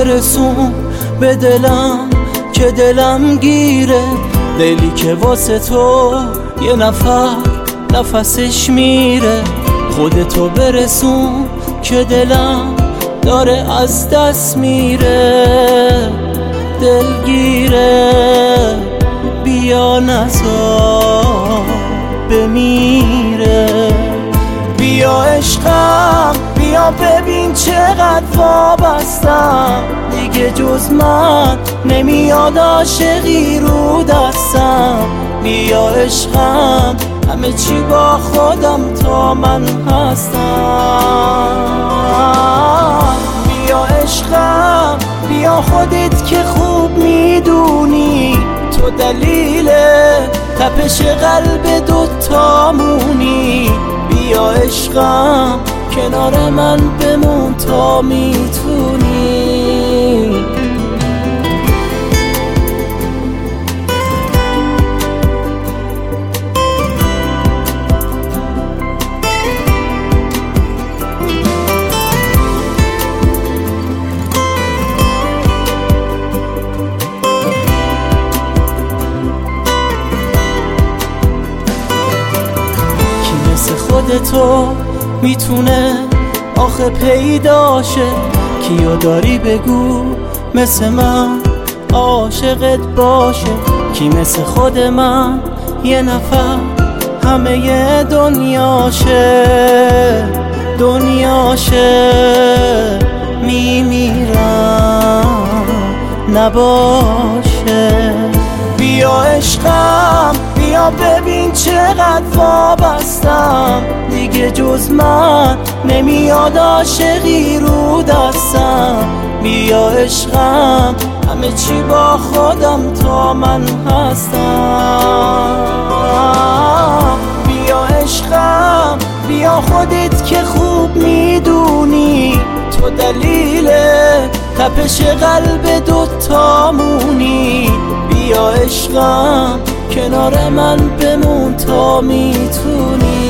برسون به دلم که دلم گیره، دلی که واسه تو یه نفر نفسش میره. خودتو برسون که دلم داره از دست میره، دلگیره بیا نزار بمیره. بیا عشقم بیا ببین چقدر وابستم، دیگه جز من نمیاد عاشقی رو دستم. بیا عشقم همه چی با خودم تا من هستم. بیا عشقم بیا خودت که خوب میدونی، تو دلیل تپش قلب دوتامونی. بیا عشقم کنار من بمون تا میتونی. خودتو میتونه آخه پیداشه، کیو داری بگو مثل من عاشقت باشه. کی مثل خود من یه نفر همه دنیاشه، میمیرم نباشه. بیا عشقم بیا ببین چقدر وابستم، دیگه جز من نمیاد عاشقی رو دستم. بیا عشقم همه چی با خودم تا من هستم. بیا عشقم بیا خودت که خوب میدونی، تو دلیل تپش قلب دوتامونی. بیا عشقم کنار من بمون تا میتونی.